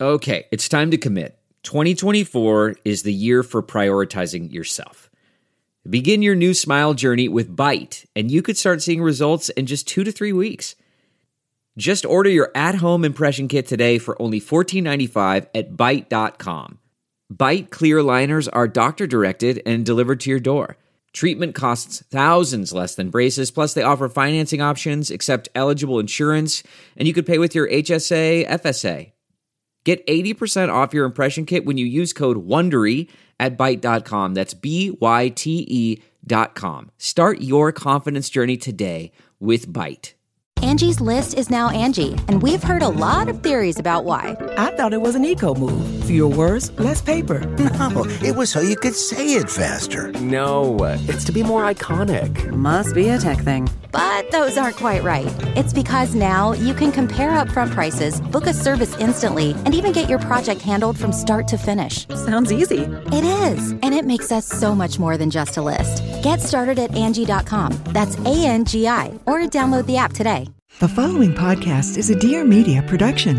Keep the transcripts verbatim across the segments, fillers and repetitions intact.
Okay, it's time to commit. twenty twenty-four is the year for prioritizing yourself. Begin your new smile journey with Byte, and you could start seeing results in just two to three weeks. Just order your at-home impression kit today for only fourteen ninety-five at byte dot com. Byte clear aligners are doctor-directed and delivered to your door. Treatment costs thousands less than braces, plus they offer financing options, accept eligible insurance, and you could pay with your H S A, F S A. Get eighty percent off your impression kit when you use code WONDERY at byte dot com. That's B Y T E dot com. Start your confidence journey today with Byte. Angie's List is now Angie, and we've heard a lot of theories about why. I thought it was an eco move. Fewer words, less paper. No, it was so you could say it faster. No, it's to be more iconic. Must be a tech thing. But those aren't quite right. It's because now you can compare upfront prices, book a service instantly, and even get your project handled from start to finish. Sounds easy. It is, and it makes us so much more than just a list. Get started at Angie dot com. That's A N G I, or download the app today. The following podcast is a Dear Media production.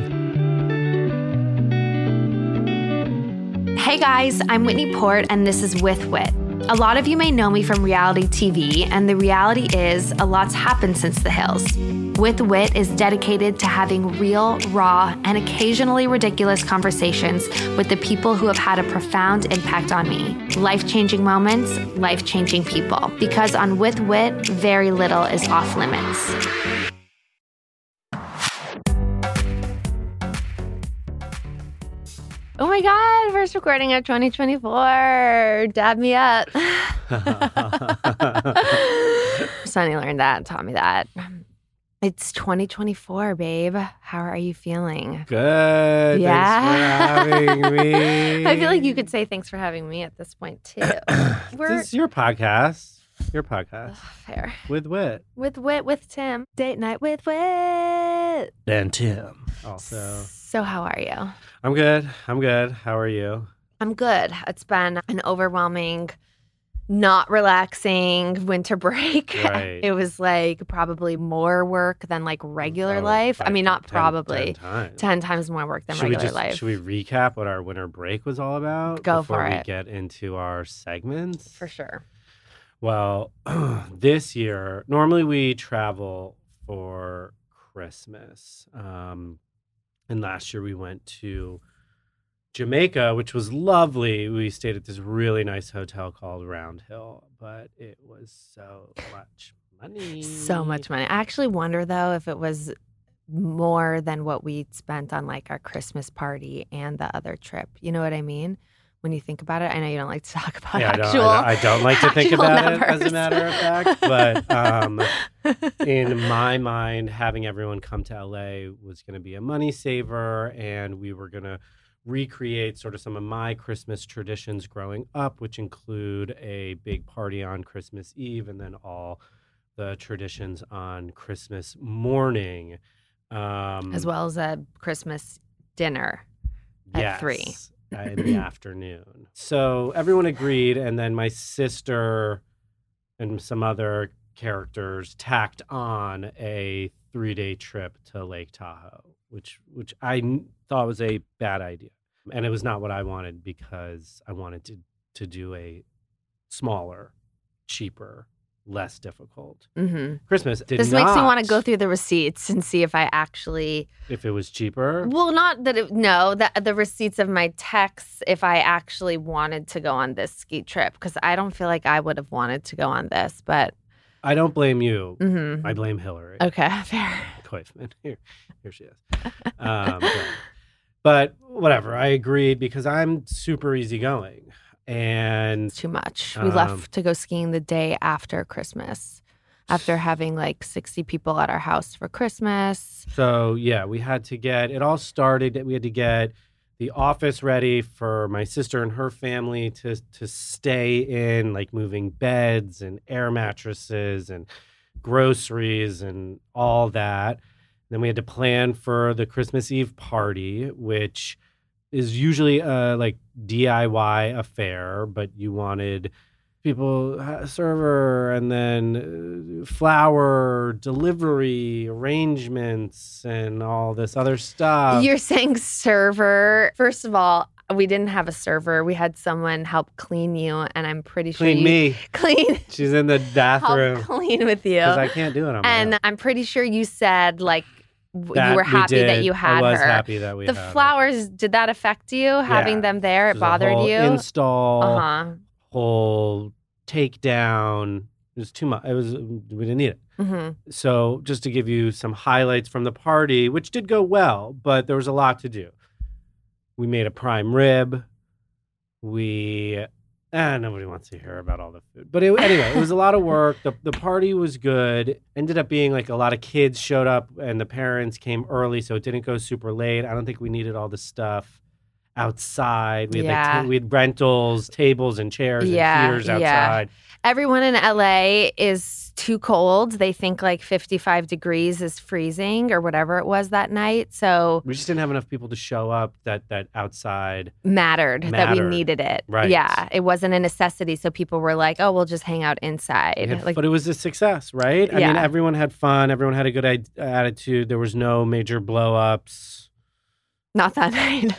Hey guys, I'm Whitney Port, and this is With Wit. A lot of you may know me from reality T V, and the reality is a lot's happened since The Hills. With Wit is dedicated to having real, raw, and occasionally ridiculous conversations with the people who have had a profound impact on me. Life-changing moments, life-changing people. Because on With Wit, very little is off limits. Oh my God, first recording of twenty twenty-four. Dab me up. Sonny learned that and taught me that. It's twenty twenty-four, babe. How are you feeling? Good. Yeah. Thanks for having me. I feel like you could say thanks for having me at this point, too. We're This is your podcast. Your podcast. Ugh, fair. With Wit. With Wit with Tim. Date night with Wit. And Tim. Also. So how are you? I'm good. I'm good. How are you? I'm good. It's been an overwhelming, not relaxing winter break. Right. It was like probably more work than like regular Oh, life. I five- mean, not ten- probably. ten times. Ten times more work than should we regular just, life. Should we recap what our winter break was all about? Go before for we it. get into our segments? For sure. Well, this year, normally we travel for Christmas. Um, and last year we went to Jamaica, which was lovely. We stayed at this really nice hotel called Round Hill, but it was so much money. So much money. I actually wonder, though, if it was more than what we spent on like our Christmas party and the other trip. You know what I mean? When you think about it, I know you don't like to talk about Yeah, I don't, actual. I don't, I don't like to think actual about it, as a numbers. matter of fact. But um, in my mind, having everyone come to L A was going to be a money saver, and we were going to recreate sort of some of my Christmas traditions growing up, which include a big party on Christmas Eve and then all the traditions on Christmas morning. Um, As well as a Christmas dinner at yes, three. uh, in the afternoon. So everyone agreed, and then my sister and some other characters tacked on a three-day trip to Lake Tahoe, which which I n- thought was a bad idea. And it was not what I wanted, because I wanted to, to do a smaller, cheaper, less difficult Mm-hmm. Christmas. Did This makes me not- want to go through the receipts and see if I actually. If it was cheaper. Well, not that it. No, the the receipts of my texts. If I actually wanted to go on this ski trip, because I don't feel like I would have wanted to go on this, but. I don't blame you. Mm-hmm. I blame Hillary. Okay, fair. Koifman. Here, here she is. Um, but, but whatever, I agreed because I'm super easygoing. And Too much. We Um, left to go skiing the day after Christmas, after having like sixty people at our house for Christmas. so, yeah, we had to get, it all started, we had to get the office ready for my sister and her family to, to stay in, like moving beds and air mattresses and groceries and all that. Then we had to plan for the Christmas Eve party, which is usually a like D I Y affair, but you wanted people, uh, server, and then uh, flower, delivery, arrangements, and all this other stuff. You're saying server. First of all, we didn't have a server. We had someone help clean you, and I'm pretty sure Clean you me. clean. She's in the bathroom. Help clean with you. Because I can't do it on my And own. I'm pretty sure you said like w- That you were we happy that did. you had I was her. happy that we the had her. flowers, did that affect you? Having Yeah. them there, it There's a bothered whole you? Install, Uh huh. whole takedown. It was too much. It was we didn't need it. hmm So just to give you some highlights from the party, which did go well, but there was a lot to do. We made a prime rib. We, ah, nobody wants to hear about all the food. But it, anyway, it was a lot of work. The, the party was good. Ended up being like a lot of kids showed up and the parents came early, so it didn't go super late. I don't think we needed all the stuff outside. We had, Yeah. like, ta- we had rentals, tables and chairs Yeah, and heaters yeah. outside. Everyone in L A is too cold. They think like fifty-five degrees is freezing or whatever it was that night. So We just didn't have enough people to show up that, that outside. mattered, that we Mattered. needed it. Right. Yeah. It wasn't a necessity. So people were like, oh, we'll just hang out inside. We had- Like, but it was a success, right? I mean, Yeah. everyone had fun. Everyone had a good I- attitude. There was no major blow-ups. not that night.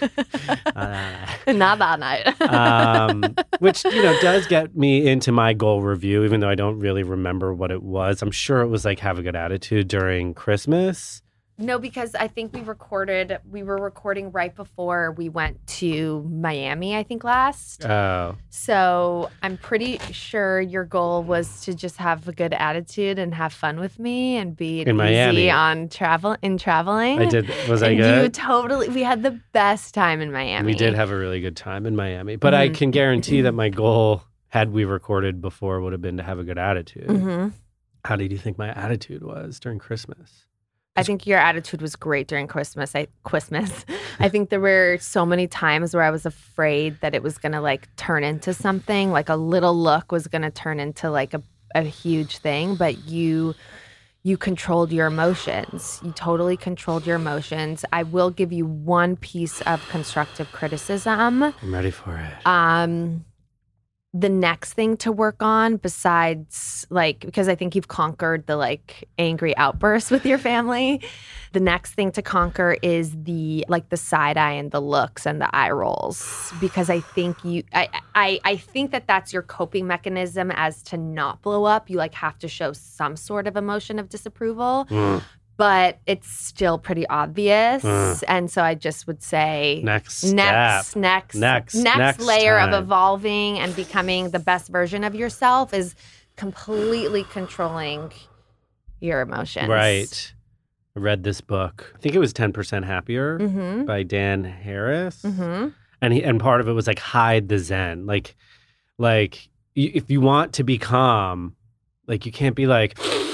Uh, Not that night. um, which, you know, does get me into my goal review, even though I don't really remember what it was. I'm sure it was like have a good attitude during Christmas. No, because I think we recorded, we were recording right before we went to Miami, I think last. Oh, So I'm pretty sure your goal was to just have a good attitude and have fun with me and be In easy Miami. on travel in traveling. I did. Was I and good? You totally. We had the best time in Miami. We did have a really good time in Miami. But Mm-hmm. I can guarantee that my goal, had we recorded before, would have been to have a good attitude. hmm How did you think my attitude was during Christmas? I think your attitude was great during Christmas. I Christmas. I think there were so many times where I was afraid that it was gonna like turn into something, like a little look was gonna turn into like a, a huge thing. But you you controlled your emotions. You totally controlled your emotions. I will give you one piece of constructive criticism. I'm ready for it. Um the next thing to work on besides like because I think you've conquered the like angry outbursts with your family, the next thing to conquer is the like the side eye and the looks and the eye rolls, because I think you I I I think that that's your coping mechanism as to not blow up. You like have to show some sort of emotion of disapproval. Mm. But it's still pretty obvious. Mm. And so I just would say Next next, step. next, Next, next, next layer time. of evolving and becoming the best version of yourself is completely controlling your emotions. Right. I read this book. I think it was ten percent Happier Mm-hmm. by Dan Harris. Mm-hmm. And he, and part of it was like hide the zen. Like like y- if you want to be calm, like you can't be like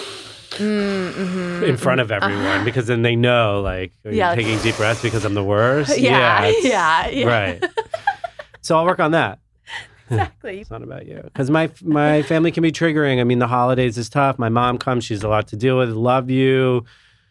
Mm-hmm. in front of everyone because then they know like are you Yeah. taking deep breaths because I'm the worst. Yeah, it's- yeah, yeah. Right. So I'll work on that. Exactly. It's not about you. Because my my family can be triggering. I mean, the holidays is tough. My mom comes. She's a lot to deal with. Love you.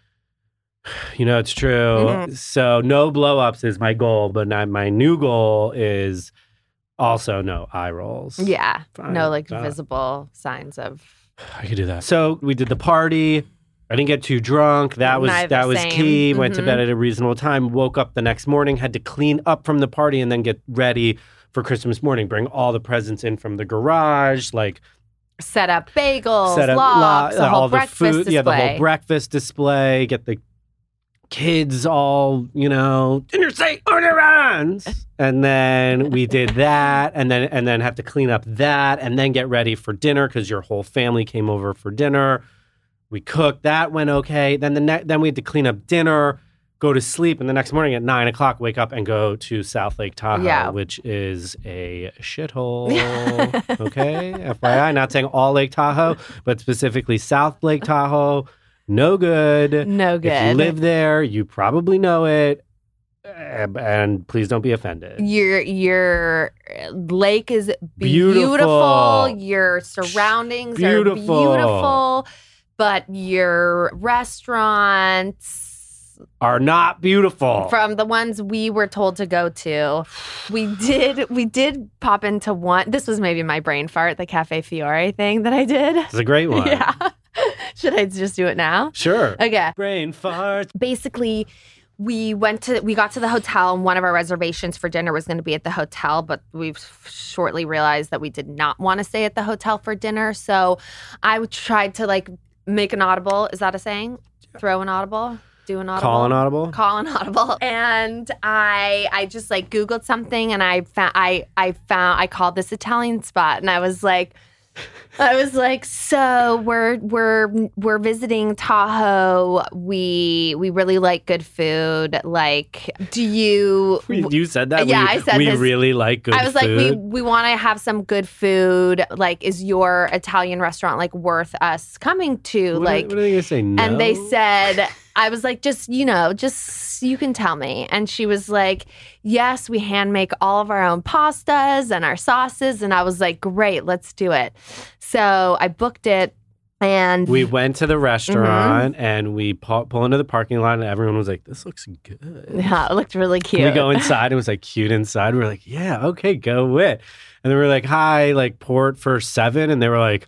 You know, it's true. Mhm. So no blow-ups is my goal. But now my new goal is also no eye rolls. Yeah. Fine. No like Uh, visible signs of I could do that. So we did the party. I didn't get too drunk. That was Neither, that was same. key. Went to Mhm. bed at a reasonable time. Woke up the next morning. Had to clean up from the party and then get ready for Christmas morning. Bring all the presents in from the garage. Like set up bagels, set up lox, lo- a whole all the breakfast food. display. Yeah, the whole breakfast display. Get the kids all, you know, dinner say order runs. And then we did that, and then and then have to clean up that, and then get ready for dinner because your whole family came over for dinner. We cooked. That went okay. Then the ne- then we had to clean up dinner, go to sleep, and the next morning at nine o'clock, wake up and go to South Lake Tahoe, Yeah. which is a shithole. Okay, F Y I. Not saying all Lake Tahoe, but specifically South Lake Tahoe. No good. No If you good. live there, you probably know it. Uh, And please don't be offended. Your your lake is Beautiful. beautiful. Your surroundings Beautiful. are beautiful, but your restaurants are not beautiful. From the ones we were told to go to, we did we did pop into one. This was maybe my brain fart, the Cafe Fiore thing that I did. It's a great one. Yeah. Should I just do it now? Sure. Okay. Brain fart. Basically, we went to we got to the hotel, and one of our reservations for dinner was going to be at the hotel, but we've shortly realized that we did not want to stay at the hotel for dinner. So I tried to like make an audible. Is that a saying? Throw an audible? Do an audible? Call an audible? Call an audible. And I I just like Googled something, and I found I I found I called this Italian spot, and I was like I was like, so we're we're we're visiting Tahoe. We we really like good food. Like, do you? You said that. Yeah, we, I said we this. really like good food. I was food. like, we we want to have some good food. Like, is your Italian restaurant like worth us coming to? What like, are, what are they gonna say? No. And they said, I was like, just, you know, just, you can tell me. And she was like, yes, we hand make all of our own pastas and our sauces. And I was like, great, let's do it. So I booked it. And we went to the restaurant, mm-hmm. and we pull, pull into the parking lot, and everyone was like, this looks good. Yeah, it looked really cute. We go inside. It was like cute inside. We were like, yeah, okay, go with. And then we were like, hi, like port for seven. And they were like,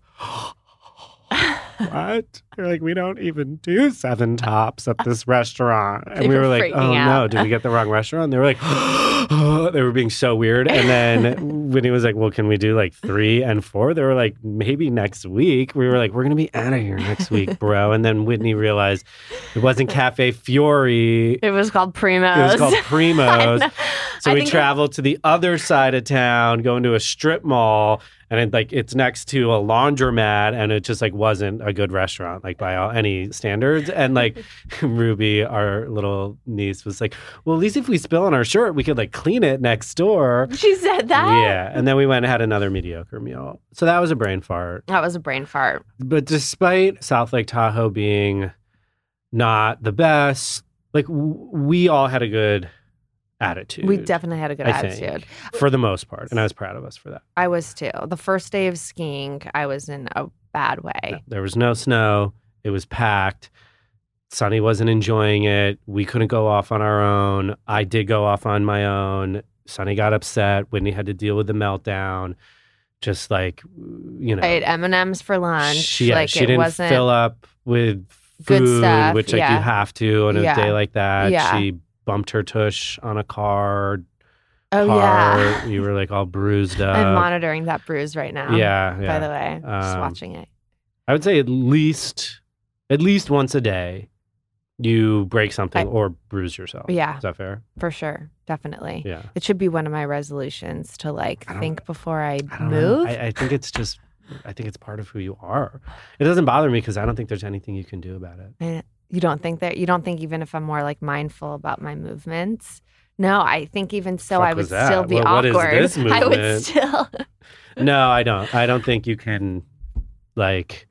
what? They're like, we don't even do seven tops at this restaurant. And they we were, were like, oh out. no, did we get the wrong restaurant? And they were like, oh, they were being so weird. And then Whitney was like, well, can we do like three and four? They were like, maybe next week. We were like, we're going to be out of here next week, bro. And then Whitney realized it wasn't Cafe Fiore. It was called Primo's. It was called Primo's. So I we traveled to the other side of town, going to a strip mall. And it, like it's next to a laundromat, and it just like wasn't a good restaurant, like by all, any standards. And like Ruby, our little niece, was like, "Well, at least if we spill on our shirt, we could like clean it next door." She said that. Yeah, and then we went and had another mediocre meal. So that was a brain fart. That was a brain fart. But despite South Lake Tahoe being not the best, like w- we all had a good attitude. We definitely had a good I attitude. think, for the most part. And I was proud of us for that. I was too. The first day of skiing, I was in a bad way. Yeah, there was no snow. It was packed. Sunny wasn't enjoying it. We couldn't go off on our own. I did go off on my own. Sunny got upset. Whitney had to deal with the meltdown. Just like, you know. I ate M and M's for lunch. She, yeah, like, she it didn't wasn't fill up with good food, stuff, which like yeah. you have to on a Yeah. day like that. Yeah. She bumped her tush on a car. Oh, car. yeah. You were like all bruised up. I'm monitoring that bruise right now. Yeah, yeah. By the way, just Um, watching it. I would say at least, at least once a day, you break something I- or bruise yourself. Yeah. Is that fair? For sure. Definitely. Yeah. It should be one of my resolutions to like I don't- think before I, I don't know. move. I, I think it's just, I think it's part of who you are. It doesn't bother me because I don't think there's anything you can do about it. And you don't think that, you don't think even if I'm more like mindful about my movements? No, I think even so, Fuck I would was that? still be What- what is awkward. this I would movement? still. No, I don't. I don't think you can, like,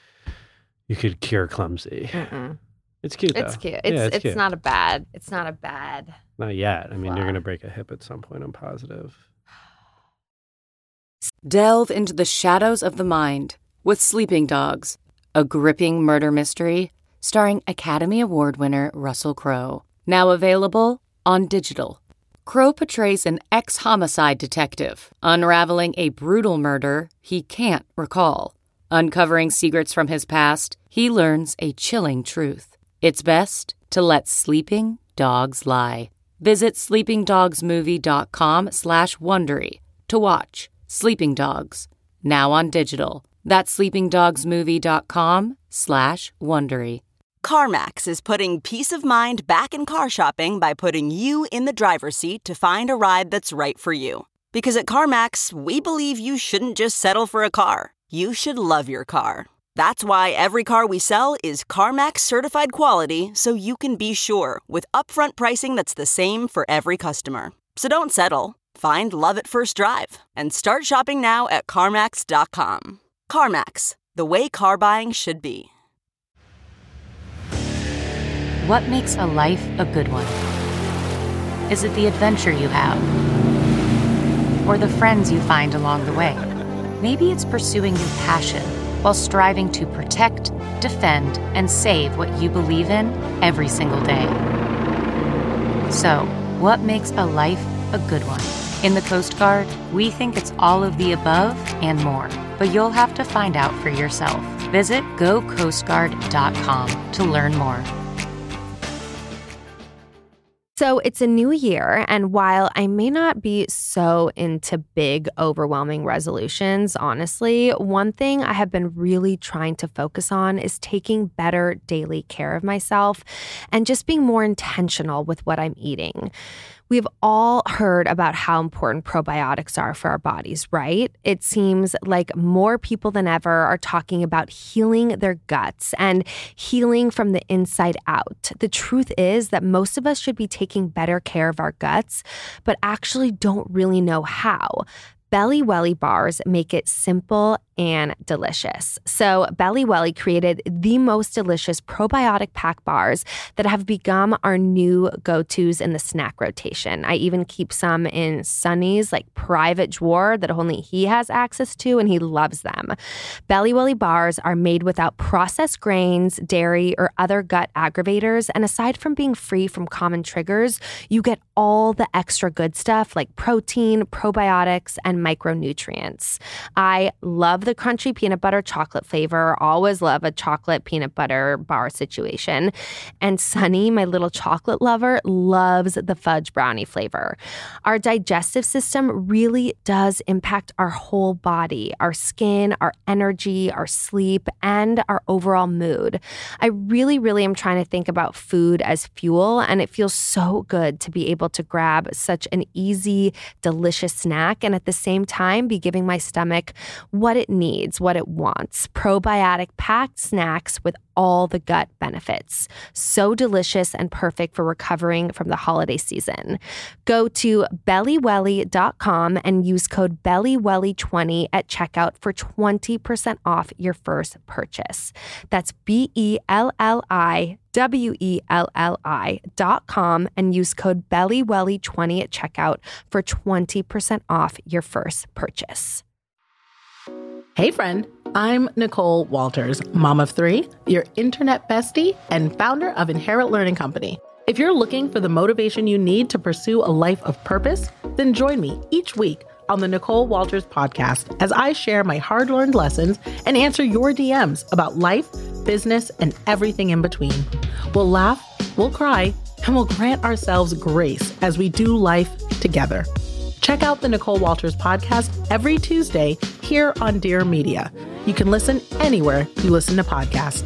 you could cure clumsy. Mm-mm. It's cute, though. It's cute. Yeah, It's it's it's cute. not a bad. It's not a bad. Not yet. I mean, you're Flaw. going to break a hip at some point. I'm positive. Delve into the shadows of the mind with Sleeping Dogs, a gripping murder mystery starring Academy Award winner Russell Crowe. Now available on digital. Crowe portrays an ex-homicide detective unraveling a brutal murder he can't recall. Uncovering secrets from his past, he learns a chilling truth. It's best to let sleeping dogs lie. Visit sleepingdogsmovie.com slash Wondery to watch Sleeping Dogs, now on digital. That's sleepingdogsmovie.com slash Wondery. CarMax is putting peace of mind back in car shopping by putting you in the driver's seat to find a ride that's right for you. Because at CarMax, we believe you shouldn't just settle for a car. You should love your car. That's why every car we sell is CarMax certified quality, so you can be sure with upfront pricing that's the same for every customer. So don't settle. Find love at first drive and start shopping now at CarMax dot com. CarMax, the way car buying should be. What makes a life a good one? Is it the adventure you have? Or the friends you find along the way? Maybe it's pursuing your passion while striving to protect, defend, and save what you believe in every single day. So, what makes a life a good one? In the Coast Guard, we think it's all of the above and more, but you'll have to find out for yourself. Visit go coast guard dot com to learn more. So it's a new year, and while I may not be so into big, overwhelming resolutions, honestly, one thing I have been really trying to focus on is taking better daily care of myself and just being more intentional with what I'm eating. We've all heard about how important probiotics are for our bodies, right? It seems like more people than ever are talking about healing their guts and healing from the inside out. The truth is that most of us should be taking better care of our guts, but actually don't really know how. Belly Welly bars make it simple and delicious. So Belly Welly created the most delicious probiotic pack bars that have become our new go-tos in the snack rotation. I even keep some in Sonny's like private drawer that only he has access to, and he loves them. Belly Welly bars are made without processed grains, dairy, or other gut aggravators. And aside from being free from common triggers, you get all the extra good stuff like protein, probiotics, and micronutrients. I love the crunchy peanut butter chocolate flavor. Always love a chocolate peanut butter bar situation. And Sonny, my little chocolate lover, loves the fudge brownie flavor. Our digestive system really does impact our whole body, our skin, our energy, our sleep, and our overall mood. I really, really am trying to think about food as fuel, and it feels so good to be able to grab such an easy, delicious snack and at the same time be giving my stomach what it needs, what it wants. Probiotic packed snacks with all the gut benefits. So delicious and perfect for recovering from the holiday season. Go to belly welly dot com and use code belly welly twenty at checkout for twenty percent off your first purchase. That's B E L L I W E L L I dot com and use code belly welly twenty at checkout for twenty percent off your first purchase. Hey friend, I'm Nicole Walters, mom of three, your internet bestie, and founder of Inherit Learning Company. If you're looking for the motivation you need to pursue a life of purpose, then join me each week on the Nicole Walters podcast as I share my hard-learned lessons and answer your D Ms about life, business, and everything in between. We'll laugh, we'll cry, and we'll grant ourselves grace as we do life together. Check out the Nicole Walters podcast every Tuesday here on Dear Media. You can listen anywhere you listen to podcasts.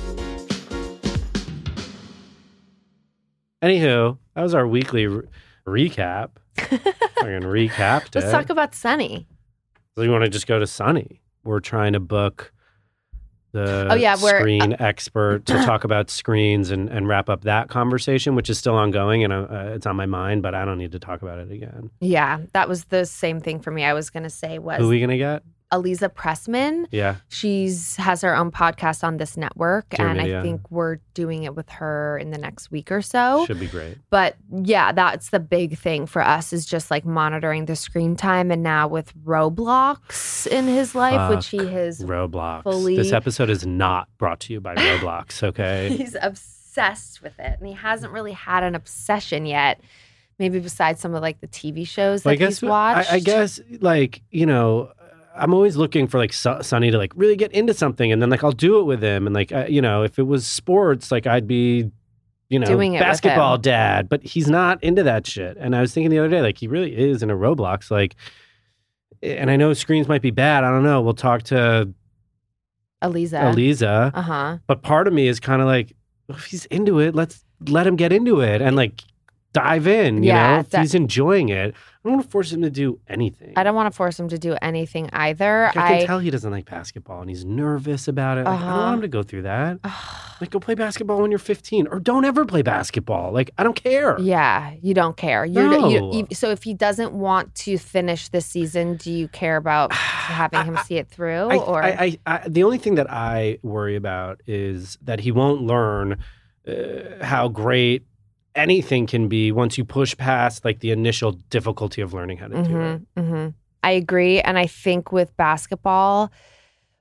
Anywho, that was our weekly re- recap. Fucking recapped it. Let's talk about Sonny. So you want to just go to Sonny? We're trying to book the oh, yeah, we're, screen uh, expert to talk about screens and, and wrap up that conversation, which is still ongoing and uh, it's on my mind, but I don't need to talk about it again. Yeah, that was the same thing for me. I was going to say was... Who are we going to get? Aliza Pressman. Yeah. She's has her own podcast on this network, Dear and Media. I think we're doing it with her in the next week or so. Should be great. But yeah, that's the big thing for us is just like monitoring the screen time. And now with Roblox in his life, Fuck which he has Roblox. fully... This episode is not brought to you by Roblox, okay? He's obsessed with it, and he hasn't really had an obsession yet. Maybe besides some of like the T V shows that well, I guess, he's watched. I, I guess like, you know, I'm always looking for like Sonny to like really get into something, and then like I'll do it with him, and like uh, you know, if it was sports, like I'd be, you know, Doing it basketball with him. dad. But he's not into that shit. And I was thinking the other day, like he really is into Roblox, like. And I know screens might be bad. I don't know. We'll talk to Aliza. Aliza. Uh huh. But part of me is kind of like, well, if he's into it, let's let him get into it and like dive in. You Yeah, know, if that- he's enjoying it, I don't want to force him to do anything. I don't want to force him to do anything either. Like, I can tell he doesn't like basketball and he's nervous about it. Like, I don't Uh-huh. want him to go through that. Like, go play basketball when you're fifteen, or don't ever play basketball. Like, I don't care. Yeah, you don't care. You're, No. you, you, so if he doesn't want to finish this season, do you care about having him see it through? I, or I, I, I, the only thing that I worry about is that he won't learn uh, how great anything can be once you push past like the initial difficulty of learning how to do it. Mm-hmm, mm-hmm. I agree, and I think with basketball, or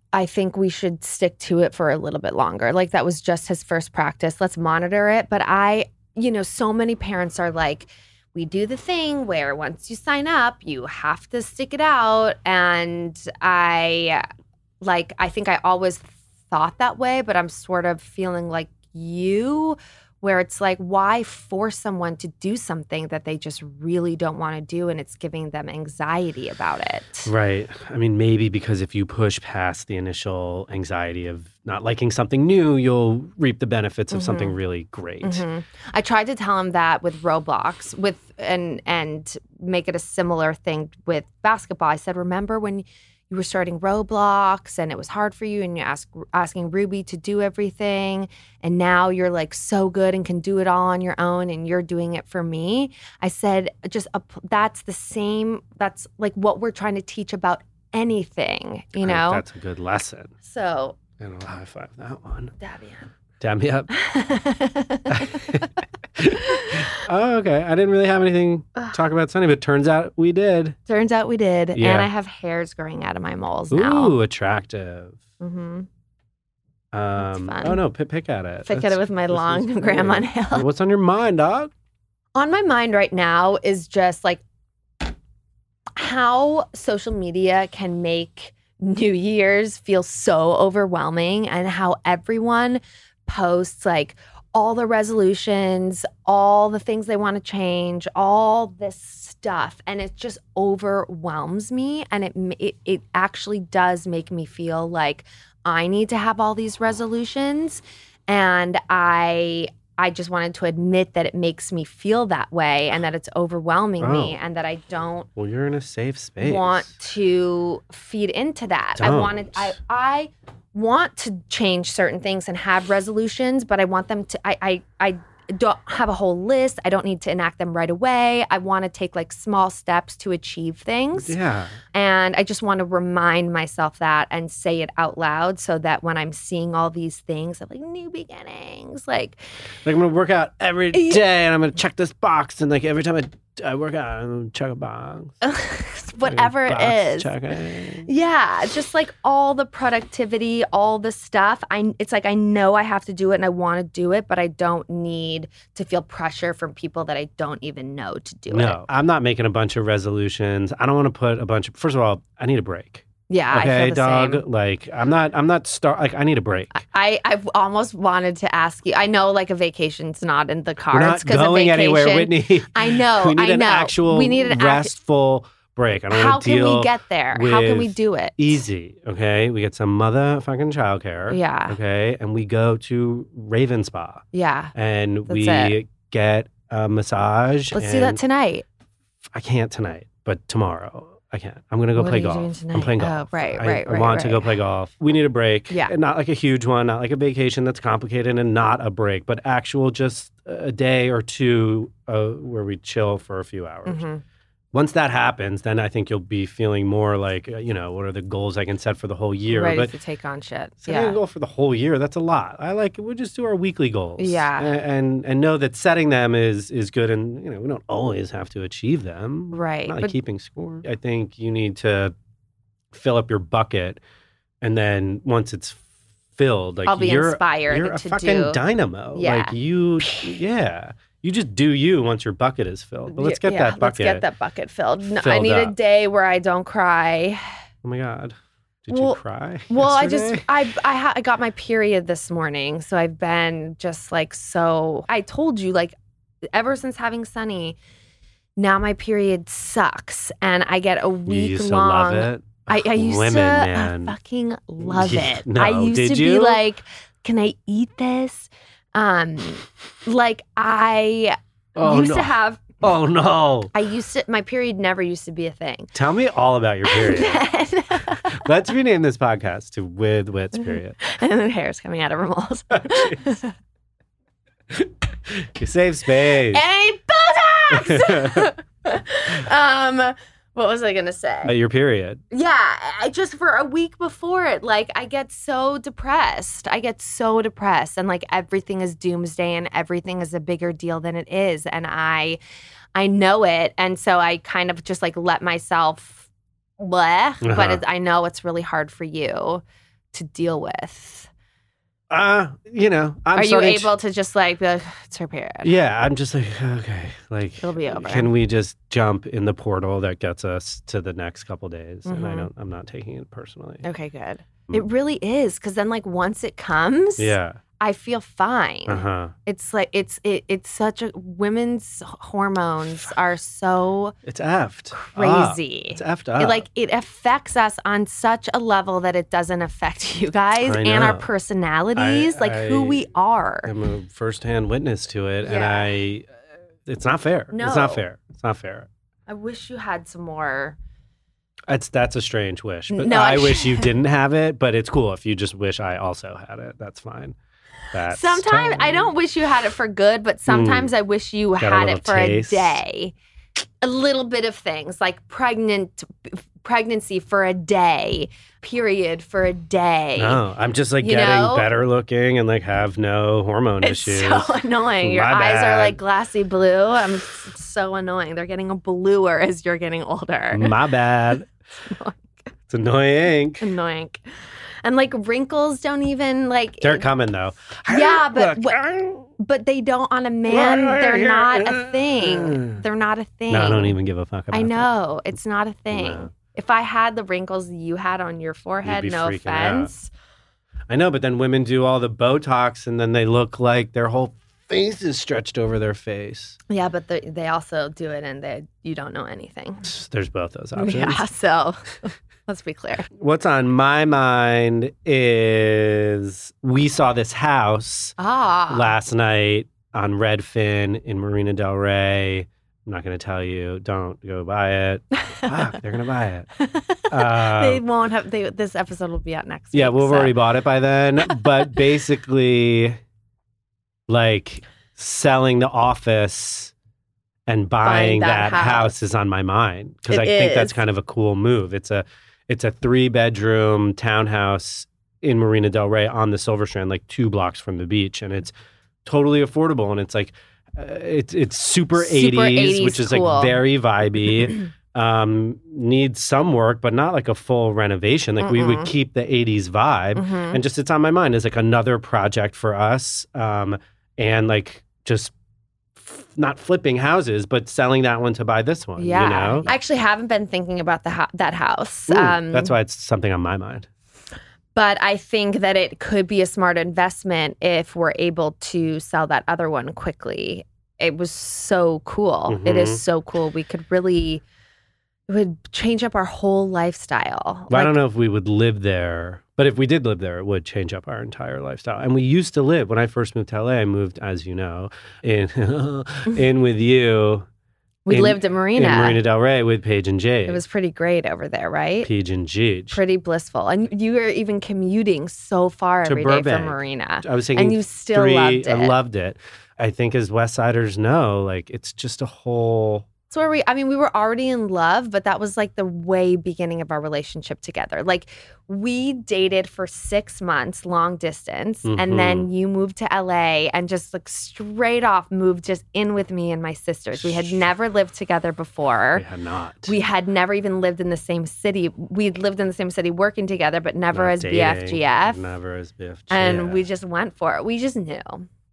I think we should stick to it for a little bit longer. Like that was just his first practice. Let's monitor it. But I, you know, so many parents are like, we do the thing where once you sign up, you have to stick it out. And I, like, I think I always thought that way, but I'm sort of feeling like you, where it's like, why force someone to do something that they just really don't want to do, and it's giving them anxiety about it? Right. I mean, maybe because if you push past the initial anxiety of not liking something new, you'll reap the benefits of mm-hmm. something really great. Mm-hmm. I tried to tell him that with Roblox, with and and make it a similar thing with basketball. I said, remember when you were starting Roblox and it was hard for you and you're ask, asking Ruby to do everything, and now you're like so good and can do it all on your own and you're doing it for me. I said, just a, that's the same, that's like what we're trying to teach about anything, you know? That's a good lesson. So. And I'll high five that one. Dab me up. Dab me up. Oh, okay. I didn't really have anything to talk about Sunny, but turns out we did. Turns out we did. Yeah. And I have hairs growing out of my moles now. Ooh, attractive. Mm-hmm. Um, fun. Oh, no, pick, pick at it. Pick That's, at it with my long grandma nail. What's on your mind, dog? On my mind right now is just like how social media can make New Year's feel so overwhelming, and how everyone posts like all the resolutions, all the things they want to change, all this stuff, and it just overwhelms me. And it it, it actually does make me feel like I need to have all these resolutions, and I I just wanted to admit that it makes me feel that way, and that it's overwhelming oh. me, and that I don't. Well, you're in a safe space. Want to feed into that. Don't. I wanted. I I want to change certain things and have resolutions, but I want them to. I I I don't have a whole list. I don't need to enact them right away. I want to take like small steps to achieve things. Yeah. And I just want to remind myself that and say it out loud, so that when I'm seeing all these things of like new beginnings, like like I'm gonna work out every day and I'm gonna check this box, and like every time I, I work out, I'm gonna check a box. Whatever box it is. Checking. Yeah, just like all the productivity, all the stuff. I it's like I know I have to do it and I want to do it, but I don't need to feel pressure from people that I don't even know to do no, it. No, I'm not making a bunch of resolutions. I don't want to put a bunch of. First of all, I need a break. Yeah, okay, I feel the dog. Same. Like I'm not. I'm not start. Like I need a break. I I've almost wanted to ask you. I know like a vacation's not in the cards. We're not going of vacation. Anywhere, Whitney. I know. we need I an know. actual we need an restful. Ac- break. I don't How want to deal can we get there? How can we do it? Easy, okay? We get some motherfucking childcare. Yeah. Okay? And we go to Raven Spa. Yeah. And That's we it. get a massage. Let's do that tonight. I can't tonight, but tomorrow I can. I'm going to go what play are you golf. Doing tonight? I'm playing golf. Oh, right, I, right, I right. want right. to go play golf. We need a break. Yeah. And not like a huge one, not like a vacation that's complicated and not a break, but actual just a day or two uh, where we chill for a few hours. Mm-hmm. Once that happens, then I think you'll be feeling more like, uh, you know, what are the goals I can set for the whole year? Ready but to take on shit. setting Yeah. a goal for the whole year, that's a lot. I like, we'll just do our weekly goals. Yeah. And, and and know that setting them is is good, and, you know, we don't always have to achieve them. Right. Not like But- keeping score. I think you need to fill up your bucket, and then once it's filled, like I'll be you're, inspired you're a to fucking do- dynamo. Yeah. Like you, yeah. You just do you once your bucket is filled. But let's get yeah, that bucket. Let's get that bucket filled. No, I filled need a up. day where I don't cry. Oh my God. Did Well- you cry? Well, I yesterday? just I I, ha- I got my period this morning, so I've been just like so. I told you like ever since having Sunny, now my period sucks, and I get a You week used to long. love it. I, I used Women, to man. I fucking love Yeah, it. no, I used did to be you? like, can I eat this? Um, like I Oh, used no. to have. Oh no. I used to. My period never used to be a thing. Tell me all about your period. Then- Let's rename this podcast to With Wits Period. and then hair's coming out of her moles. You save space. Any Botox! um, what was I gonna say? Uh, your period. Yeah, I just for a week before it, like I get so depressed. I get so depressed, and like everything is doomsday, and everything is a bigger deal than it is, and I, I know it, and so I kind of just like let myself, bleh. Uh-huh. But it, I know it's really hard for you to deal with? Uh, you know, I'm Are you starting able to just like be like, it's her period? Yeah, I'm just like, okay, like It'll be over. Can we just jump in the portal that gets us to the next couple days? Mm-hmm. And I don't, I'm not taking it personally. Okay, good. Mm. It really is, because then like once it comes, Yeah. I feel fine. Uh-huh. It's like it's it, it's such a women's hormones are so It's effed. crazy. Up. It's effed up. It, like it affects us on such a level that it doesn't affect you guys I and our know. personalities, I- like who I we are. I'm a firsthand witness to it, and Yeah. I, it's not fair. No. It's not fair. It's not fair. I wish you had some more. It's that's a strange wish, but No, I I- wish you didn't have it. But it's cool if you just wish I also had it. That's fine. That's Sometimes I don't wish you had it for good, but sometimes I wish you Got a had little it for taste. a day. A little bit of things like pregnant pregnancy for a day, period for a day. No, I'm just like You getting know? better looking and like have no hormone It's issues. so annoying. Your My eyes are bad. like glassy blue. I'm it's so annoying. They're getting bluer as you're getting older. My bad. It's annoying. Annoying. And like wrinkles don't even like They're coming though. Yeah, but Look. what, but they don't on a man. They're not a thing. They're not a thing. No, I don't even give a fuck about I that. know it's not a thing. No. If I had the wrinkles you had on your forehead, be no freaking out. offense. I know, but then women do all the Botox and then they look like their whole face is stretched over their face. Yeah, but the, they also do it, and they you don't know anything. There's both those options. Yeah, so let's be clear. What's on my mind is we saw this house Ah, last night on Redfin in Marina Del Rey. I'm not going to tell you. Don't go buy it. Fuck, they're going to buy it. Uh, they won't have. They, this episode will be out next. yeah, week, we've so. already bought it by then. But basically, like selling the office and buying, Buying that that, house. house. is on my mind because It I think that's is. kind of a cool move. It's a it's a three bedroom townhouse in Marina Del Rey on the Silver Strand, like two blocks from the beach, and it's totally affordable. And it's like uh, it's it's super, Super eighties, eighties which is cool. like very vibey. um, needs some work, but not like a full renovation. Like we would Mm-mm. keep the eighties vibe, Mhm. and just it's on my mind as like another project for us, um, and like just f- not flipping houses, but selling that one to buy this one. Yeah, you know, I actually haven't been thinking about the ho- that house. Ooh, um, that's why it's something on my mind. But I think that it could be a smart investment if we're able to sell that other one quickly. It was so cool. It Mhm. is so cool. We could really, it would change up our whole lifestyle. Well, I don't Like, know if we would live there, but if we did live there, it would change up our entire lifestyle. And we used to live, when I first moved to L A, I moved, as you know, in in with you. We in- lived in Marina. In Marina Del Rey with Paige and Jade. It was pretty great over there, right? Paige and Jade. Pretty blissful. And you were even commuting so far To every day Burbank. from Marina. I was taking And you still three, loved it. I loved it. I think as West Siders know, like it's just a whole. So where we, I mean, we were already in love, but that was like the way beginning of our relationship together. Like we dated for six months, long distance, Mhm. and then you moved to L A and just like straight off moved just in with me and my sisters. We had never lived together before. We had not. We had never even lived in the same city. We'd lived in the same city working together, but never Not as dating, B F G F. Never as B F G F. And we just went for it. We just knew.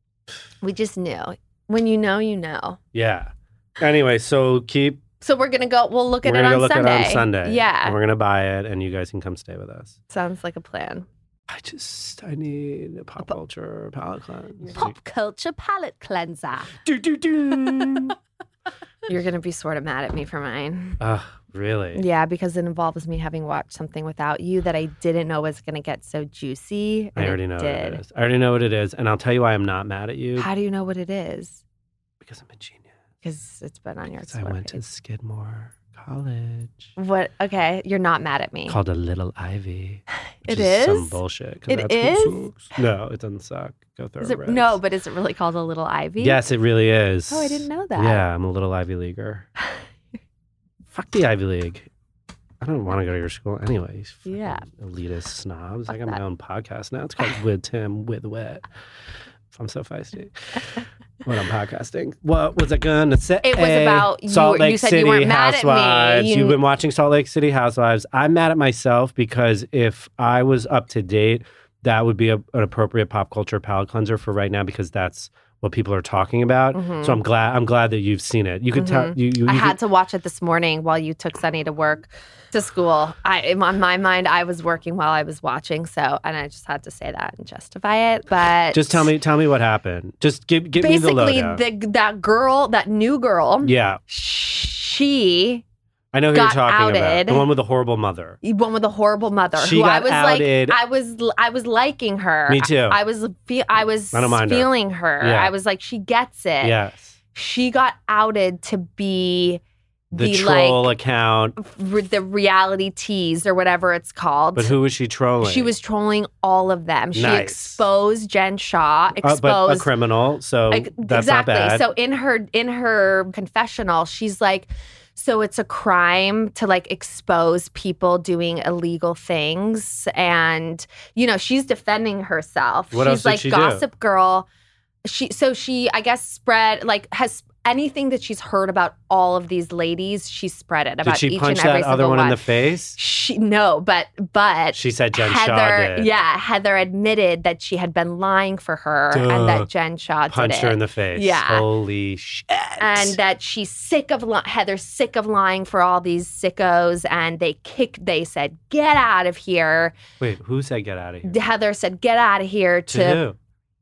We just knew. When you know, you know. Yeah. Anyway, so keep. So we're gonna go. We'll look we're at it gonna on go look Sunday. at it on Sunday. Yeah, And we're gonna buy it, and you guys can come stay with us. sounds like a plan. I just I need a pop culture palate cleanse. Pop culture palate cleanser. Do do do. You're gonna be sort of mad at me for mine. Ugh, really? Yeah, because it involves me having watched something without you that I didn't know was gonna get so juicy. I and already it know did. what it is. I already know what it is, and I'll tell you why I'm not mad at you. How do you know what it is? Because I'm a genius. Because it's been on your. Because I went to page. Skidmore College. What? Okay, you're not mad at me. Called a Little Ivy. It which is some is? bullshit. 'cause It that's what is? sucks. No, it doesn't suck. Go throw Is it, reds. no, but is it really called a little ivy? Yes, it really is. Oh, I didn't know that. Yeah, I'm a little Ivy Leaguer. Fuck the Ivy League. I don't want to go to your school anyway. you Yeah. fucking elitist snobs. I Fuck got my that. own podcast now. It's called With Tim, With Wet. I'm so feisty. When I'm podcasting. What was I gonna say? It was about you. Salt Lake You said City you weren't mad at me. Housewives. You- You've been watching Salt Lake City Housewives. I'm mad at myself because if I was up to date, that would be a, an appropriate pop culture palate cleanser for right now because that's what people are talking about. Mhm. So I'm glad I'm glad that you've seen it. You could tell. Mhm. You, you, I you had could- to watch it this morning while you took Sunny to work, to school. I, on my mind, I was working while I was watching, so and I just had to say that and justify it. But Just tell me, tell me what happened. Just give, give me the basically, lowdown. the, that girl, that new girl, yeah, she I know who got you're talking about. outed. The one with the horrible mother. one with a horrible mother. She who got I was outed. like, I was, I was liking her. Me too. I, I was, fe- I was I don't mind her. feeling her. Yeah. I was like, she gets it. Yes, She got outed to be the, the, troll like account. re- the reality tease or whatever it's called. But who was she trolling? She was trolling all of them. She Nice. exposed Jen Shaw. Uh, Exposed but a criminal, so Like, that's exactly. not bad. So in her in her confessional, she's like, so it's a crime to like expose people doing illegal things, and you know she's defending herself. What she's else did like she do? Gossip Girl. She so she I guess spread like has anything that she's heard about all of these ladies. She spread it about Did she each punch and every that other single one one in the face? She no, but but She said Jen Heather, Shaw did. yeah, Heather admitted that she had been lying for her Duh. and that Jen Shaw Punched did her it. in the face. Yeah. Holy shit. And that she's sick of li- Heather's sick of lying for all these sickos, and they kicked. They said, "Get out of here." Wait, who said get out of here? Heather said, "Get out of here." To To, who?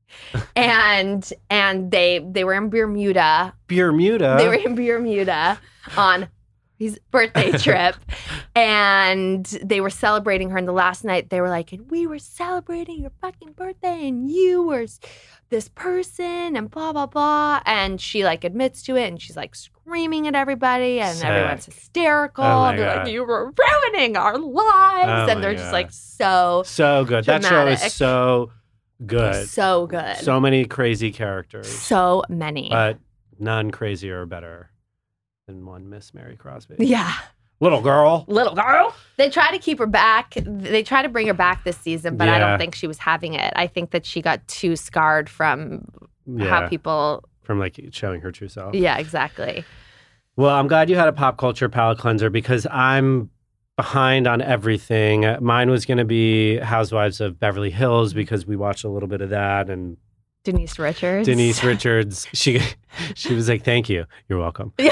and and they they were in Bermuda. Bermuda. They were in Bermuda on his birthday trip, and they were celebrating her. And the last night, they were like, "And we were celebrating your fucking birthday, and you were s- this person, and blah blah blah." And she like admits to it, and she's like screaming at everybody, and Sick. everyone's hysterical. Oh my They're God. like, "You were ruining our lives," Oh and my they're just God. like so So good. That show dramatic. is so good. so good, So many crazy characters. so many. But none crazier or better than one Miss Mary Crosby. yeah. Little girl. Little girl. They try to keep her back. They try to bring her back this season, but I Yeah. don't think she was having it. I think that she got too scarred from Yeah. how people. From like showing her true self. Yeah, exactly. Well, I'm glad you had a pop culture palate cleanser because I'm behind on everything. Mine was going to be Housewives of Beverly Hills because we watched a little bit of that, and Denise Richards. Denise Richards, she she was like, "Thank you, you're welcome." Yeah.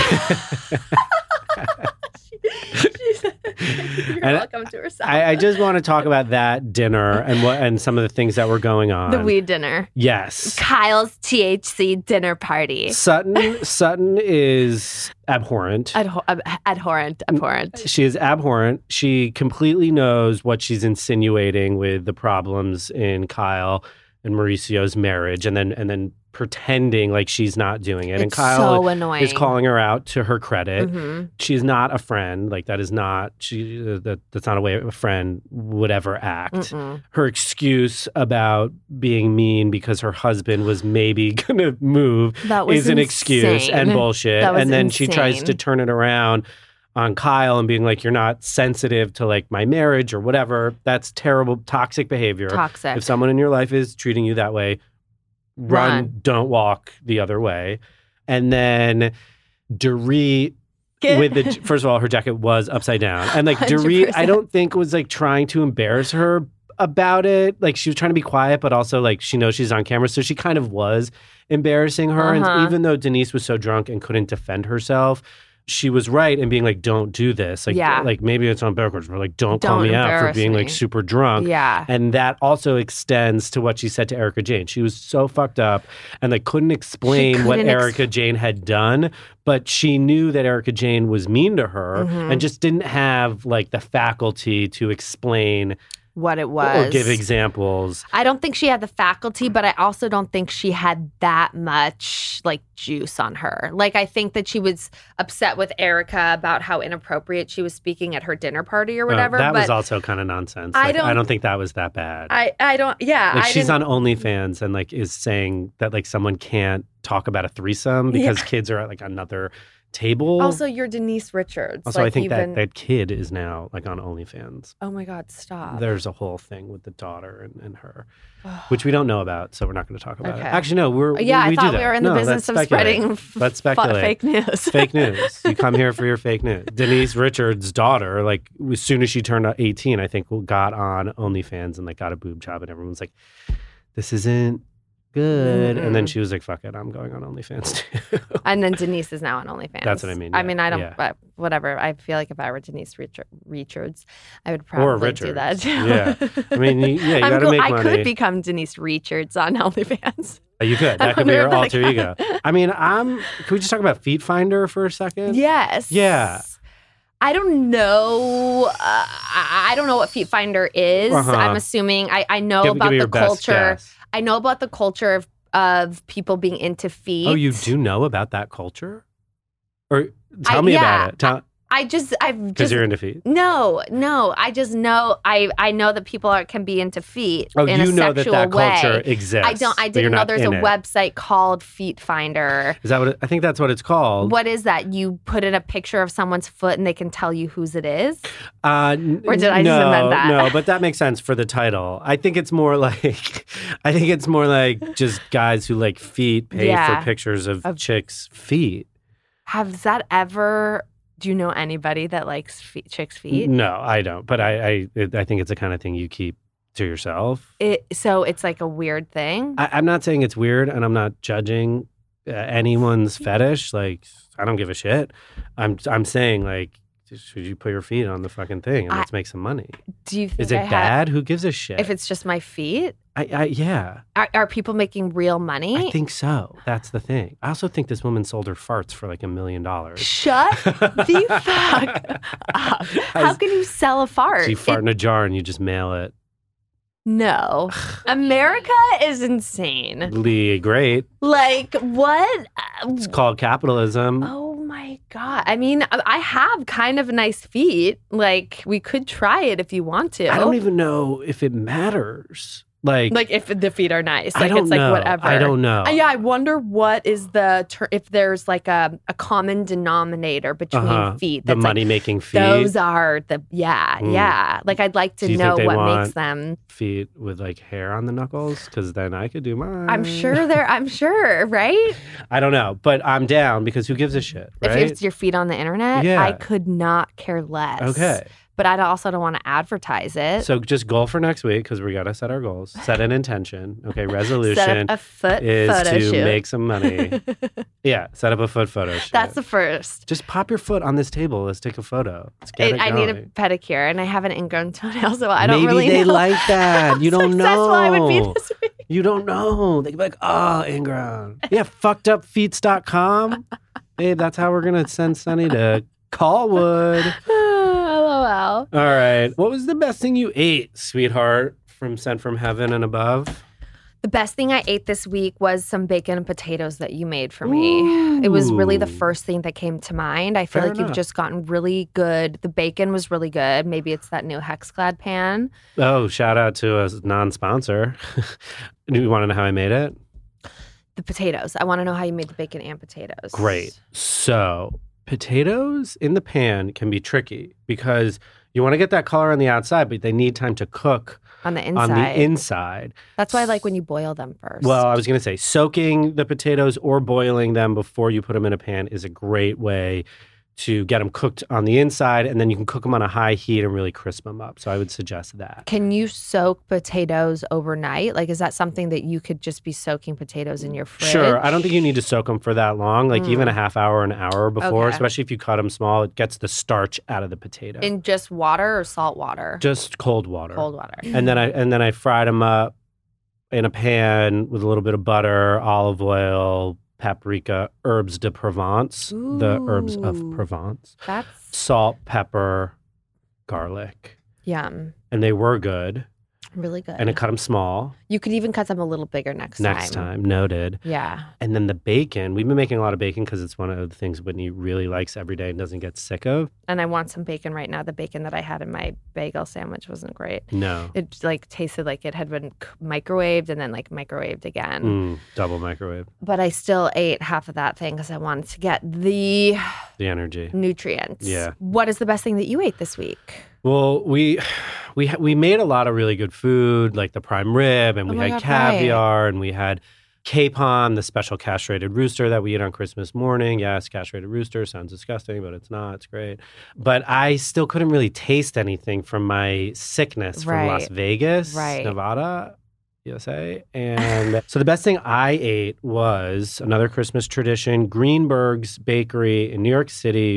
She said, You're And welcome to herself. I, I just want to talk about that dinner and what and some of the things that were going on. the weed dinner. Yes. Kyle's T H C dinner party. Sutton Sutton is abhorrent. Adho- ab- abhorrent. Abhorrent. She is abhorrent. She completely knows what she's insinuating with the problems in Kyle and Mauricio's marriage, and then and then pretending like she's not doing it. and It's Kyle so annoying. is calling her out to her credit. Mhm. She's not a friend. Like that is not she. Uh, that that's not a way a friend would ever act. Mm-mm. Her excuse about being mean because her husband was maybe gonna move That was is an excuse insane. and bullshit. That was And then she tries insane. to turn it around on Kyle and being like, "You're not sensitive to like my marriage or whatever." That's terrible, toxic behavior. Toxic. If someone in your life is treating you that way, run, Run. don't walk the other way. And then Dorit with the first of all, her jacket was upside down, and like Dorit, one hundred percent. I don't think was like trying to embarrass her about it. Like she was trying to be quiet, but also like she knows she's on camera, so she kind of was embarrassing her. Uh-huh. And even though Denise was so drunk and couldn't defend herself, she was right in being like, "Don't do this." Like, Yeah. like maybe it's on backwards, but like, don't, call Don't me out for embarrass being like me. super drunk. Yeah. And that also extends to what she said to Erica Jane. She was so fucked up and like couldn't explain what couldn't ex- Erica Jane had done, but she knew that Erica Jane was mean to her Mhm. and just didn't have like the faculty to explain What it was. or give examples. I don't think she had the faculty, but I also don't think she had that much like juice on her. Like I think that she was upset with Erica about how inappropriate she was speaking at her dinner party or Uh, whatever. that but was also kind of nonsense. I Like, I don't- don't think that was that bad. I, I don't yeah. Like I she's didn't- on OnlyFans and like is saying that like someone can't talk about a threesome because Yeah. kids are at like another table. Also, you're Denise Richards. Also, like, I think that been... that kid is now like on OnlyFans. Oh my God, stop. There's a whole thing with the daughter and, and her, which we don't know about, so we're not going to talk about Okay. it. Actually, no, we're yeah. we, we I thought do that. we were in no, the business of speculate. spreading Let's speculate. fake news. Fake news. You come here for your fake news. Denise Richards' daughter, like as soon as she turned eighteen, I think got on OnlyFans and like got a boob job, and everyone's like, "This isn't good." Mm-hmm. And then she was like, "Fuck it, I'm going on OnlyFans too." And then Denise is now on OnlyFans. That's what I mean. I yeah, mean, I don't, yeah. but whatever. I feel like if I were Denise Richard, Richards, I would probably or Richards. do that too. Yeah. I mean, you, yeah, you I'm got to go- make I money. could become Denise Richards on OnlyFans. You could. That could be your alter ego. I mean, I'm. Can we just talk about Feet Finder for a second? Yes. Yeah. I don't know. Uh, I I don't know what Feet Finder is. Uh-huh. I'm assuming. I, I know Give- about give me the your best culture. guess. I know about the culture of of people being into feet. Oh, you do know about that culture? Or tell I- me yeah, about it. Tell, I just, I've because just. you're into feet. No, no. I just know. I I know that people are can be into feet Oh, in you a know that sexual that way. culture exists. I don't. I but you're didn't know not there's a in it. website called Feet Finder. Is that what it, I think that's what it's called? What is that? You put in a picture of someone's foot and they can tell you whose it is? Uh, n- Or did I no, just invent that? No, but that makes sense for the title. I think it's more like, I think it's more like just guys who like feet pay Yeah. for pictures of, Of- chicks' feet. Has that ever? Do you know anybody that likes feet, chicks' feet? No, I don't. But I, I, it, I think it's the kind of thing you keep to yourself. It, so it's like a weird thing. I, I'm not saying it's weird, and I'm not judging uh, anyone's fetish. Like, I don't give a shit. I'm, I'm saying like, should you put your feet on the fucking thing and I- let's make some money? Do you think Is it I have- bad? Who gives a shit? If it's just my feet, I, I, yeah, are, are people making real money? I think so. That's the thing. I also think this woman sold her farts for like a million dollars. Shut the fuck up. How can you sell a fart? So you fart It- in a jar and you just mail it. no. America is insane. Lee, great. Like, what? It's called capitalism. Oh my God. I mean, I I have kind of nice feet. Like, we could try it if you want to. I don't even know if it matters. Like, Like, if the feet are nice. I Like, don't it's like know. whatever. I don't know. Uh, yeah, I wonder what is the, ter- if there's like a, a common denominator between Uh-huh. feet. The that's like, money-making feet. Those are the, yeah, Mm. yeah. Like, I'd like to Do you know think they what want makes them. feet with like hair on the knuckles? Because then I could do mine. I'm sure they're, I'm sure, right? I don't know, but I'm down because who gives a shit, right? If it's your feet on the internet, Yeah. I could not care less. Okay. But I also don't want to advertise it. So just goal for next week because we got to set our goals. Set an intention. Okay, resolution Set up a foot is photo to shoot. make some money. Yeah, set up a foot photo shoot. That's the first. Just pop your foot on this table. Let's take a photo. Let's get It, it I need a going. pedicure, and I have an ingrown toenail, so I don't Maybe really they know like that. You how don't successful know. I would be this week. You don't know. They could be like, oh, ingrown. Yeah, fucked up feets dot com. Babe, that's how we're going to send Sunny to Callwood. LOL. All right. What was the best thing you ate, sweetheart, from Sent from Heaven and above? The best thing I ate this week was some bacon and potatoes that you made for me. It was really the Ooh. first thing that came to mind. I feel Fair like enough. you've just gotten really good. The bacon was really good. Maybe it's that new Hexclad pan. Oh, shout out to a non-sponsor. Do you want to know how I made it? The potatoes. I want to know how you made the bacon and potatoes. Great. So potatoes in the pan can be tricky because you want to get that color on the outside, but they need time to cook On the inside. on the inside. That's why I like when you boil them first. Well, I was going to say soaking the potatoes or boiling them before you put them in a pan is a great way to get them cooked on the inside, and then you can cook them on a high heat and really crisp them up. So I would suggest that. Can you soak potatoes overnight? Like, is that something that you could just be soaking potatoes in your fridge? Sure. I don't think you need to soak them for that long, like Mm. even a half hour, an hour before, Okay. especially if you cut them small. It gets the starch out of the potato. In just water or salt water? Just cold water. Cold water. And then I and then I fried them up in a pan with a little bit of butter, olive oil, paprika, herbs de Provence, the herbs of Ooh. Provence, That's salt, pepper, garlic. yum. And they were good. Really good. And I cut them small. You could even cut them a little bigger next, Next time. time, noted. Yeah. And then the bacon. We've been making a lot of bacon because it's one of the things Whitney really likes every day and doesn't get sick of. And I want some bacon right now. The bacon that I had in my bagel sandwich wasn't great. No. It like tasted like it had been microwaved and then like microwaved again. Mm, double microwave. But I still ate half of that thing because I wanted to get the The energy. nutrients. Yeah. What is the best thing that you ate this week? Well, we we we made a lot of really good food, like the prime rib, and Oh we my had God, caviar, and we had capon, the special castrated rooster that we eat on Christmas morning. Yes, castrated rooster sounds disgusting, but it's not. It's great. But I still couldn't really taste anything from my sickness from Las Right. Vegas, Right. Nevada. U S A. And so the best thing I ate was another Christmas tradition, Greenberg's Bakery in New York City.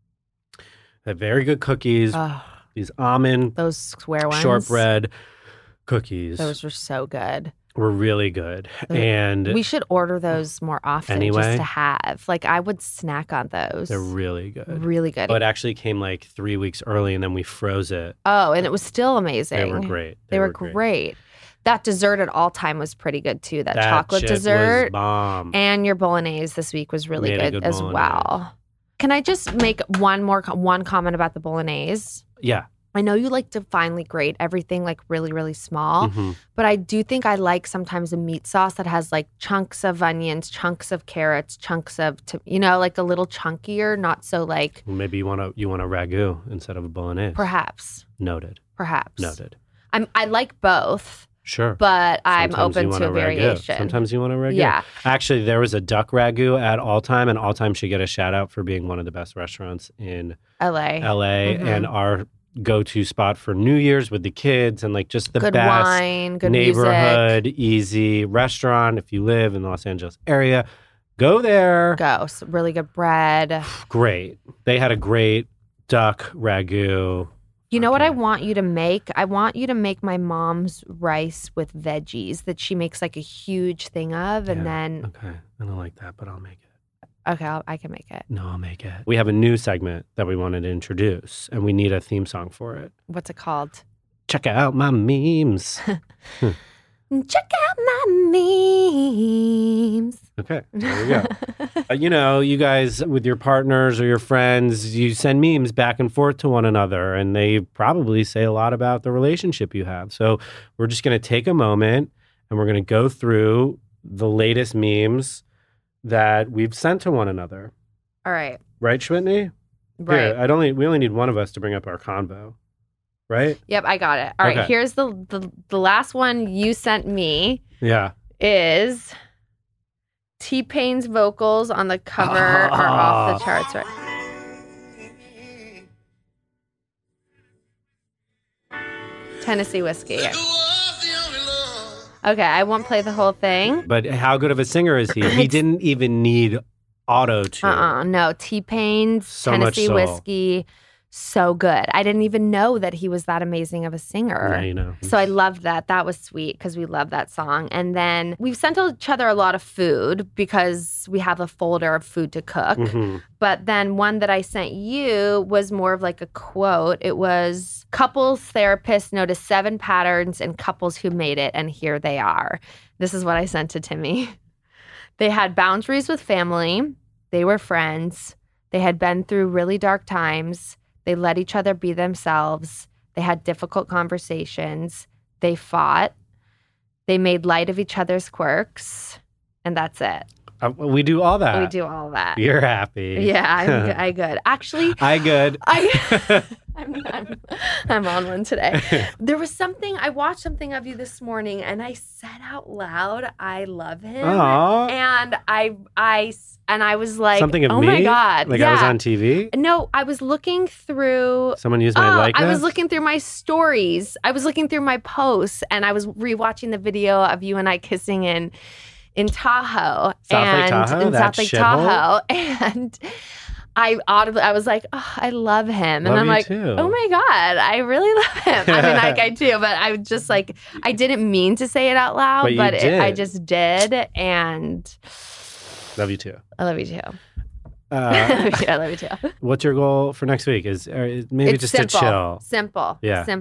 They have very good cookies. Oh, These almond those square ones. shortbread cookies Those were so good. were really good. And We should order those more often Anyway. just to have. Like I would snack on those. they're really good. really good. Oh, it actually came like three weeks early and then we froze it. Oh, and it was still amazing. They were great. They, were, great. That dessert at all time was pretty good too. That, That chocolate shit dessert was bomb. and your bolognese this week was really Made a good, good as bolognese. well. Can I just make one more co- one comment about the bolognese? Yeah. I know you like to finely grate everything like really, really small, Mhm. but I do think I like sometimes a meat sauce that has like chunks of onions, chunks of carrots, chunks of, to, you know, like a little chunkier, not so like, Maybe you want to you want a ragu instead of a bolognese. perhaps, Noted. perhaps. Noted. I'm, I like both, Sure. but I'm Sometimes you open want to a ragu. variation. Sometimes you want a ragu. Yeah. Actually, there was a duck ragu at All Time, and All Time should get a shout out for being one of the best restaurants in L A. L A Mhm. and our go-to spot for New Year's with the kids and like just the Good best wine, good neighborhood, easy restaurant. If you live in the Los Angeles area, go there. Go. So really good bread. Great. They had a great duck ragu. You know what I Okay. want you to make? I want you to make my mom's rice with veggies that she makes like a huge thing of. And Yeah. then, Okay. I don't like that, but I'll make it. okay, I'll, I can make it. No, I'll make it. We have a new segment that we wanted to introduce, and we need a theme song for it. What's it called? Check out my memes. Check out my memes. Okay, there we go. Uh, you know, you guys with your partners or your friends, you send memes back and forth to one another, and they probably say a lot about the relationship you have. So we're just going to take a moment and we're going to go through the latest memes that we've sent to one another. All right. Right, Schwitney? Right. Here, I'd only, we only need one of us to bring up our convo. Right? Yep, I got it. All right, Okay. here's the, the the last one you sent me Yeah. is T-Pain's vocals on the cover are off the charts, right? Tennessee Whiskey. Okay, I won't play the whole thing. But how good of a singer is he? He didn't even need auto tune. Uh-uh, no. T-Pain's So much Tennessee soul. Whiskey, so good. I didn't even know that he was that amazing of a singer. Yeah, you know. So I loved that. That was sweet because we love that song. And then we've sent each other a lot of food because we have a folder of food to cook. Mhm. But then one that I sent you was more of like a quote. It was couples therapists notice seven patterns in couples who made it, and here they are. This is what I sent to Timmy. They had boundaries with family. They were friends. They had been through really dark times. They let each other be themselves. They had difficult conversations. They fought. They made light of each other's quirks. And that's it. Uh, we do all that. We do all that. You're happy. Yeah, I'm, I good. Actually, I good. I, I'm, I'm, I'm on one today. There was something, I watched something of you this morning and I said out loud, I love him. Aw. And I, I, and I was like, Something of oh me? my God. Like yeah. I was on T V? No, I was looking through. Someone used my Oh, likeness? I was looking through my stories. I was looking through my posts and I was rewatching the video of you and I kissing in in Tahoe. South Lake and Tahoe? in That South Lake shithole? Tahoe. And I audibly I was like, oh, I love him. And Love I'm you like, too. oh my God, I really love him. I mean, like I do, but I was just like, I didn't mean to say it out loud, But you but it, I did. just did. And Love you too. I love you too. Uh, I love you too. what's your goal for next week? Is, or is maybe It's just simple. to chill? Simple. Yeah. Simple.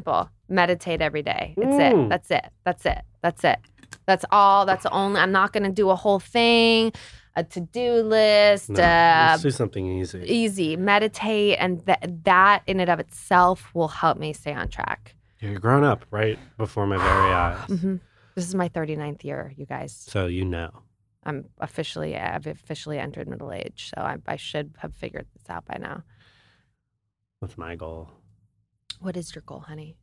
Meditate every day. It's Mm. it. That's it. That's it. That's it. That's all. That's the only. I'm not going to do a whole thing, a to-do list. No, uh, let's do something easy. Easy. Meditate, and th- that in and of itself will help me stay on track. You're grown up right before my very eyes. Mm-hmm. This is my thirty-ninth year, you guys. So you know. I'm officially, I've officially entered middle age, so I, I should have figured this out by now. What's my goal? What is your goal, honey?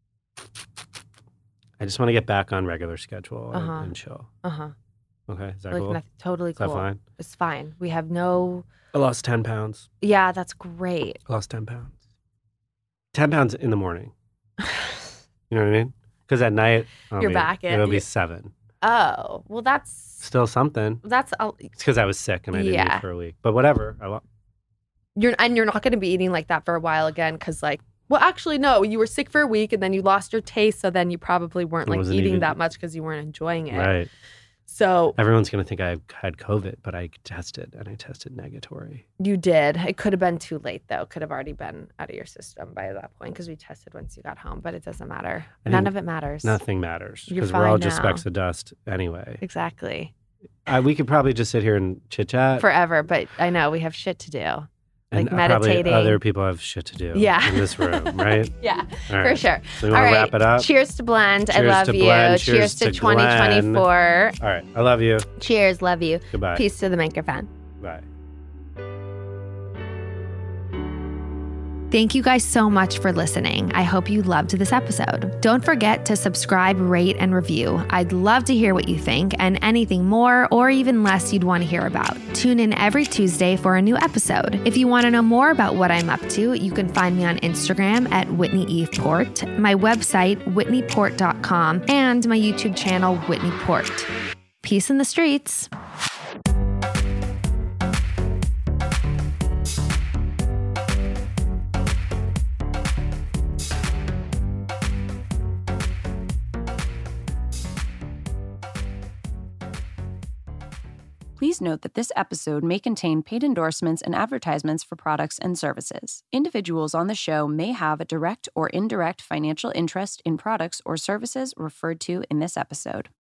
I just want to get back on regular schedule and, Uh-huh. and chill. Uh-huh. Okay, is that Like cool? nothing, totally Is cool. that fine? It's fine. We have no. I lost ten pounds. Yeah, that's great. I lost ten pounds. ten pounds in the morning. You know what I mean? Because at night, I'll You're be- back in- it'll be you- seven. Oh, well, that's Still something. that's a, It's because I was sick and I didn't Yeah. eat for a week. But whatever. I lo- you're and you're not going to be eating like that for a while again, because like, well, actually, no, you were sick for a week and then you lost your taste, so then you probably weren't I like wasn't eating even- that much because you weren't enjoying it. Right. So Everyone's going to think I had COVID, but I tested and I tested negatory. you did. It could have been too late though. Could have already been out of your system by that point because we tested once you got home. But it doesn't matter. I None didn't- of it matters. Nothing matters You're because we're all fine just now. specks of dust anyway. Exactly. I, we could probably just sit here and chit chat. Forever, but I know we have shit to do. And Like probably meditating. other people have shit to do Yeah. in this room, right? Yeah, All for right. sure. So we All want to right. wrap it up? Cheers to Blend. I Cheers love to you. Blend. Cheers, Cheers to, to twenty twenty-four. All right. I love you. Cheers. Love you. Goodbye. Peace to the microphone. Bye. Thank you guys so much for listening. I hope you loved this episode. Don't forget to subscribe, rate, and review. I'd love to hear what you think and anything more or even less you'd want to hear about. Tune in every Tuesday for a new episode. If you want to know more about what I'm up to, you can find me on Instagram at Whitney Eve Port, my website, whitney port dot com, and my YouTube channel, Whitney Port. Peace in the streets. Please note that this episode may contain paid endorsements and advertisements for products and services. Individuals on the show may have a direct or indirect financial interest in products or services referred to in this episode.